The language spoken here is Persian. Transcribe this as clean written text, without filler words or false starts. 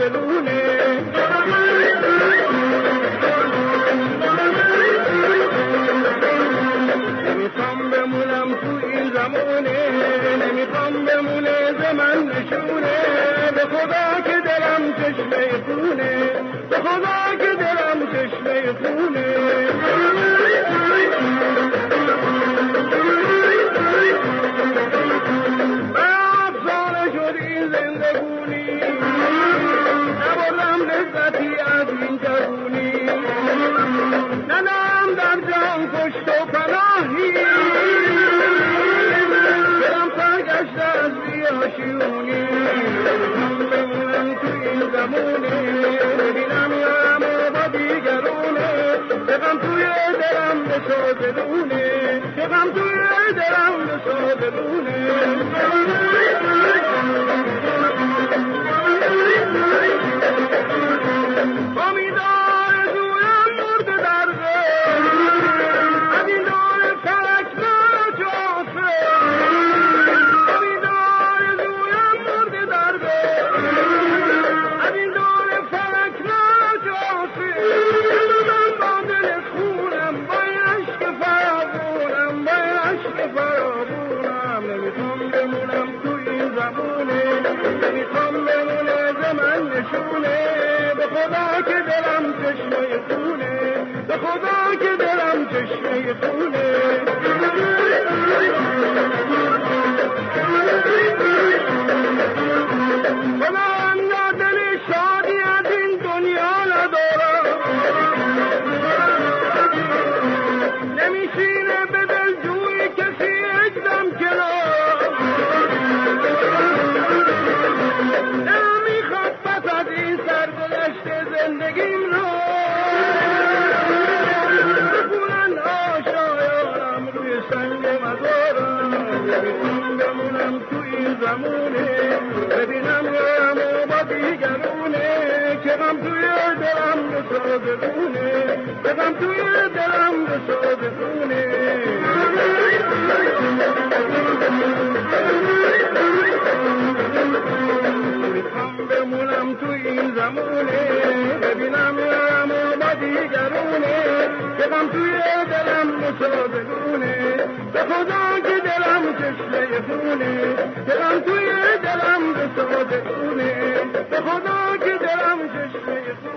صادقونه. نمیخوام بمونم تو این زمونه، نمیخوام بمونه زمن نشونه. به خدا که دلم چشمه خونه، به خدا که دلم چشمه خونه. غم توی دلم بسازونه. امیدار زویم مرد درده، از این دور فلک نجاسه. امیدار زویم مرد درده، از این دور فلک نجاسه. من با دل خونم با عشق فرابونم، با عشق فرابونم. نمیخوام بمونم تو این زمونه، نمیخوام بمونه زمن نشونه. به خدا که دلم چشمه خونه، به خدا که دلم چشمه خونه. خدا دل شادی از این دنیا ندارم، نمیشینه به دل جوی کسی اجدم کنار. نمیخواد پس از این سرگذشت زندگیم رو بکنن آشایانم روی سنگ مزارم. نمیخوام بمونم تو این زمونه، ببینم غم و با دیگرونه. که غم توی دلم بسازونه، که غم توی دلم بسازونه. نمیخوام بمونم تو این زمونه، ببینم غم و با دیگرونه. که غم توی دلم بسازونه، به خدا که دلم چشمه خونه، که غم توی دلم بسازونه. به خدا که دلم چشمه خونه.